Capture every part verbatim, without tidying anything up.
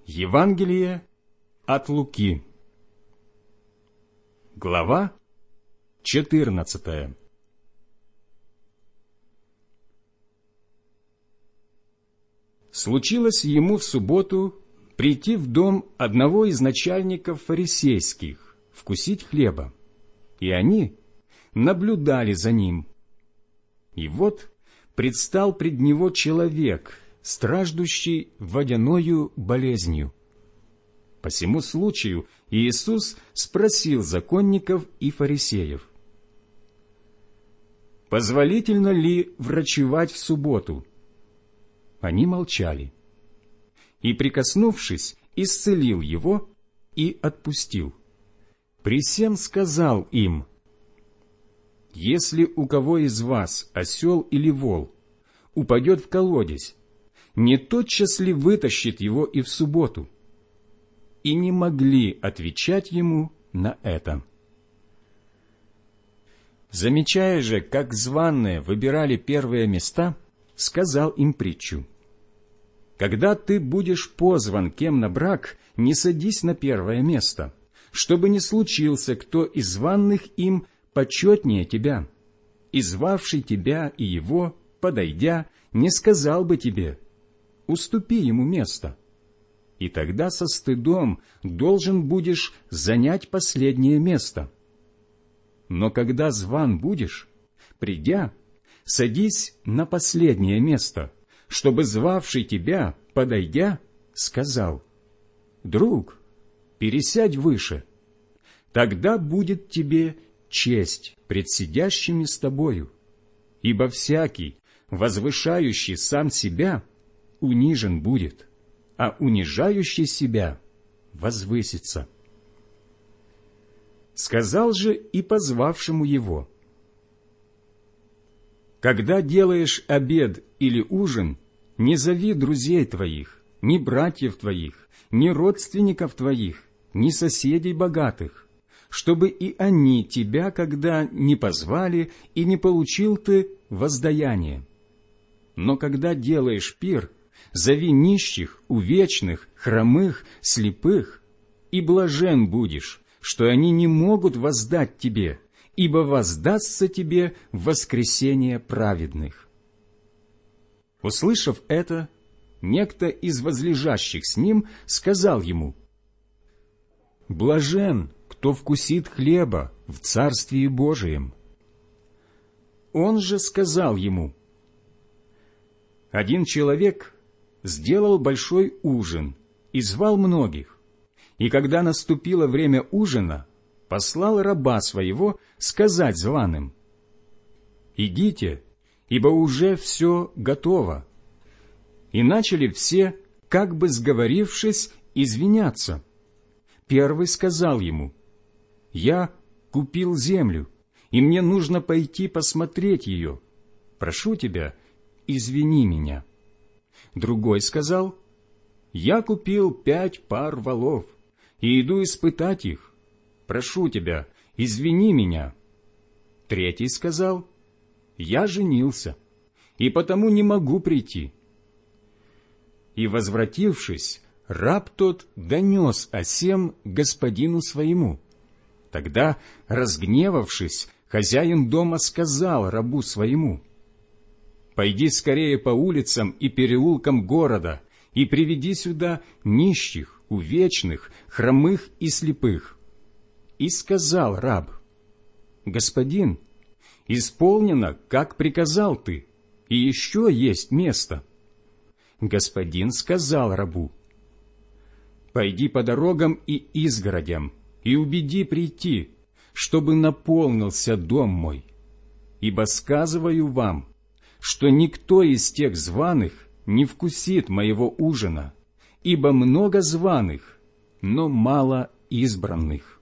Евангелие от Луки. Глава четырнадцатая. Случилось ему в субботу прийти в дом одного из начальников фарисейских, вкусить хлеба, и они наблюдали за ним. И вот предстал пред него человек, страждущий водяною болезнью. По сему случаю Иисус спросил законников и фарисеев: «Позволительно ли врачевать в субботу?» Они молчали. И, прикоснувшись, исцелил его и отпустил. При сем сказал им: «Если у кого из вас осел или вол упадет в колодезь, не тотчас ли вытащит его и в субботу?» И не могли отвечать ему на это. Замечая же, как званые выбирали первые места, сказал им притчу: «Когда ты будешь позван кем на брак, не садись на первое место, чтобы не случился кто из званных им почетнее тебя, и звавший тебя и его, подойдя, не сказал бы тебе: уступи ему место. И тогда со стыдом должен будешь занять последнее место. Но когда зван будешь, придя, садись на последнее место, чтобы звавший тебя, подойдя, сказал: друг, пересядь выше. Тогда будет тебе честь пред сидящими с тобою, ибо всякий, возвышающий сам себя, унижен будет, а унижающий себя возвысится». Сказал же и позвавшему его: «Когда делаешь обед или ужин, не зови друзей твоих, ни братьев твоих, ни родственников твоих, ни соседей богатых, чтобы и они тебя, когда не позвали, и не получил ты воздаяние. Но когда делаешь пир, зови нищих, увечных, хромых, слепых, и блажен будешь, что они не могут воздать тебе, ибо воздастся тебе в воскресение праведных». Услышав это, некто из возлежащих с ним сказал ему: «Блажен, кто вкусит хлеба в Царствии Божием». Он же сказал ему: «Один человек сделал большой ужин и звал многих, и когда наступило время ужина, послал раба своего сказать званым: идите, ибо уже все готово. И начали все, как бы сговорившись, извиняться. Первый сказал ему: я купил землю, и мне нужно пойти посмотреть ее. Прошу тебя, извини меня. Другой сказал: я купил пять пар волов и иду испытать их. Прошу тебя, извини меня. Третий сказал: я женился, и потому не могу прийти. И, возвратившись, раб тот донес о сем господину своему. Тогда, разгневавшись, хозяин дома сказал рабу своему: «Пойди скорее по улицам и переулкам города и приведи сюда нищих, увечных, хромых и слепых». И сказал раб: «Господин, исполнено, как приказал ты, и еще есть место». Господин сказал рабу: «Пойди по дорогам и изгородям, и убеди прийти, чтобы наполнился дом мой. Ибо сказываю вам, что никто из тех званых не вкусит моего ужина, ибо много званых, но мало избранных».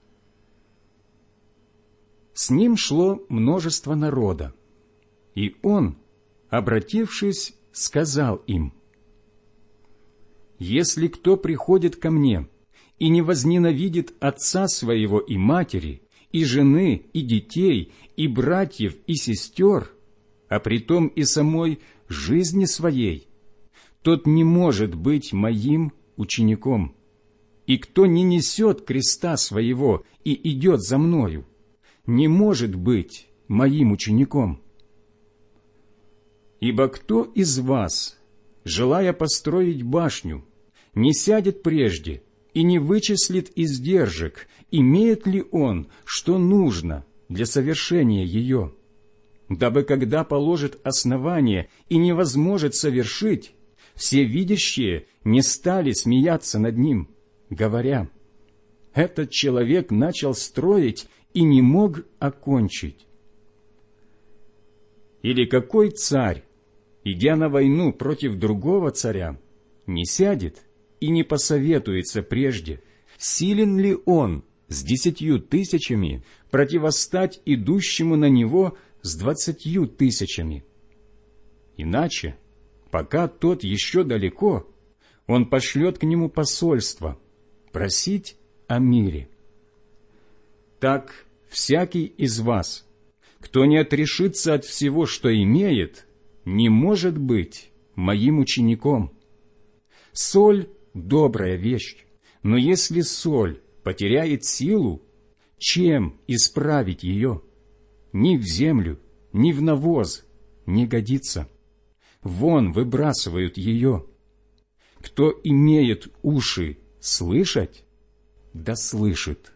С ним шло множество народа, и он, обратившись, сказал им: «Если кто приходит ко мне и не возненавидит отца своего и матери, и жены, и детей, и братьев, и сестер, а притом и самой жизни своей, тот не может быть моим учеником, и кто не несет креста своего и идет за мною, не может быть моим учеником. Ибо кто из вас, желая построить башню, не сядет прежде и не вычислит издержек, имеет ли он, что нужно для совершения ее, дабы когда положит основание и не возможет совершить, все видящие не стали смеяться над ним, говоря: «Этот человек начал строить и не мог окончить». Или какой царь, идя на войну против другого царя, не сядет и не посоветуется прежде, силен ли он с десятью тысячами противостать идущему на него с двадцатью тысячами? Иначе, пока тот еще далеко, он пошлет к нему посольство просить о мире. Так всякий из вас, кто не отрешится от всего, что имеет, не может быть моим учеником. Соль — добрая вещь, но если соль потеряет силу, чем исправить ее? Ни в землю, ни в навоз не годится. Вон выбрасывают ее. Кто имеет уши слышать, да слышит.